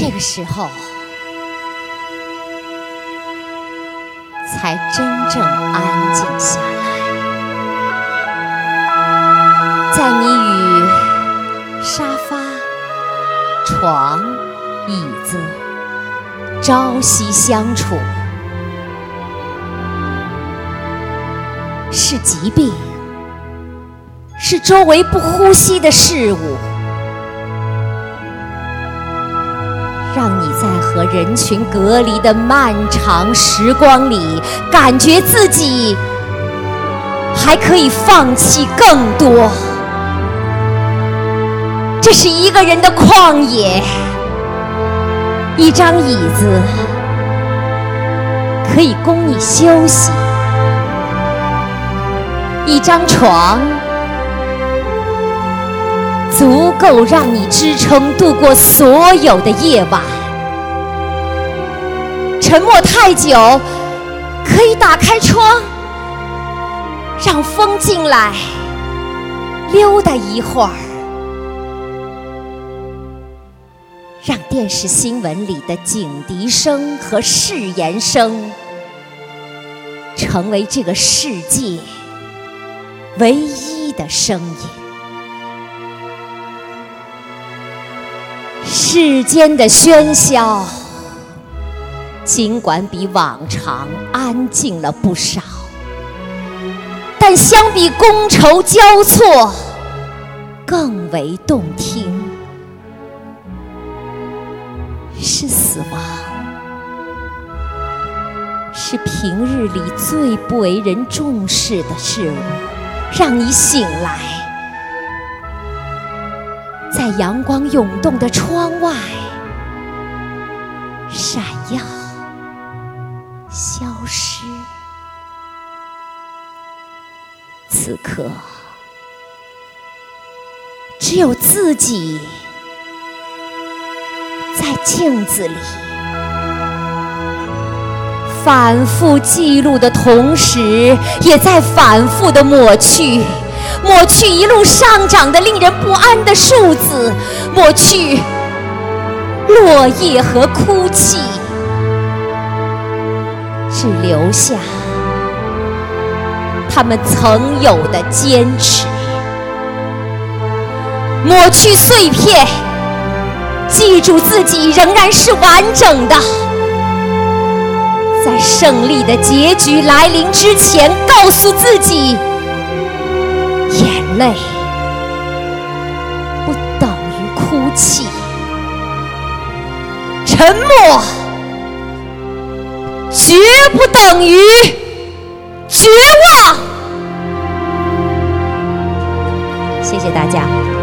这个时候才真正安静下来。在你与沙发、床、椅子朝夕相处，是疾病，是周围不呼吸的事物，让你在和人群隔离的漫长时光里，感觉自己还可以放弃更多。这是一个人的旷野，一张椅子可以供你休息，一张床足够让你支撑度过所有的夜晚。沉默太久，可以打开窗，让风进来，溜达一会儿，让电视新闻里的警笛声和誓言声成为这个世界唯一的声音。世间的喧嚣尽管比往常安静了不少，但相比觥筹交错更为动听。是死亡，是平日里最不为人重视的事物，让你醒来，在阳光涌动的窗外闪耀消失。此刻只有自己在镜子里反复记录的同时，也在反复的抹去一路上涨的令人不安的数字，抹去落叶和哭泣，只留下他们曾有的坚持。抹去碎片，记住自己仍然是完整的。在胜利的结局来临之前，告诉自己，眼泪不等于哭泣，沉默绝不等于绝望。谢谢大家。